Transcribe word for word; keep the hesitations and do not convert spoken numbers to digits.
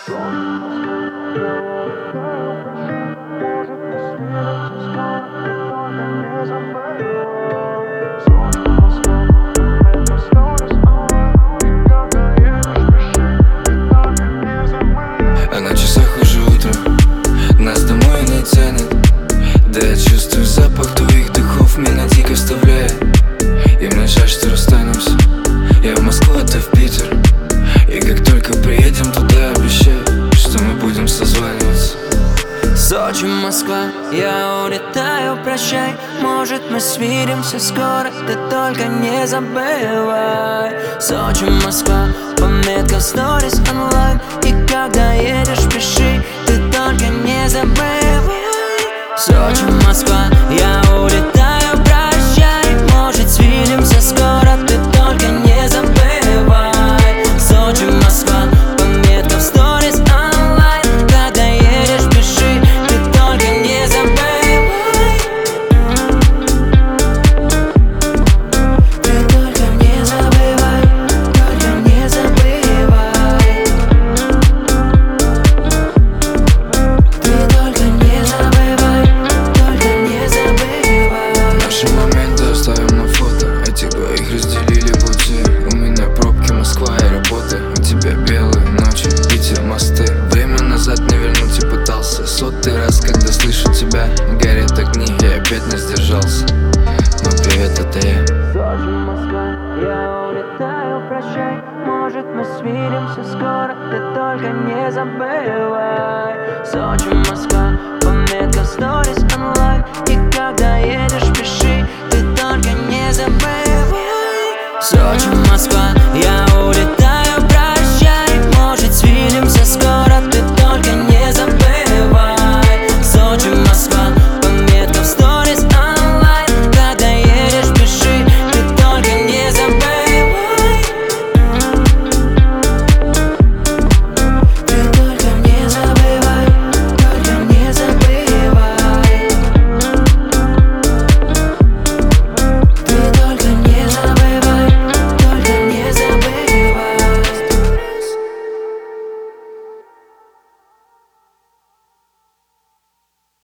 А на часах уже утро, нас домой не тянет. Да я чувствую запах твоих духов, меня дико вставляет. И мне жаль, что расстанемся. Я в Москву, а ты в Питер. И как только приедем туда, обещаю, что мы будем созваниваться. Сочи, Москва, я улетаю, прощай. Может, мы свидимся скоро, ты только не забывай. Сочи, Москва, пометка в сторис онлайн. И когда едешь, пиши, ты только не забывай. Сочи, Москва, я улетаю, прощай. Может, свидимся скоро, ты только не забывай. Сочи, Москва, пометка в сторис онлайн. Когда едешь, пиши, ты только не забывай. Ты только не забывай, только не забывай. Ты только не забывай, только не забывай. Наши моменты оставим на фото, эти двоих разделили пути. У меня пробки, Москва и работа, у тебя белые ночи, Питер, мосты. Время назад не вернуть и пытался сотый раз, когда слышу тебя. Горят огни, я опять не сдержался. Но привет, это я. Сочи, Москва, я улетаю, прощай. Может, мы свидимся скоро, ты только не забывай. Сочи, Москва, пометка в сторис онлайн. И когда едешь, пиши, ты только не забывай. Сочи, Москва, я улетаю.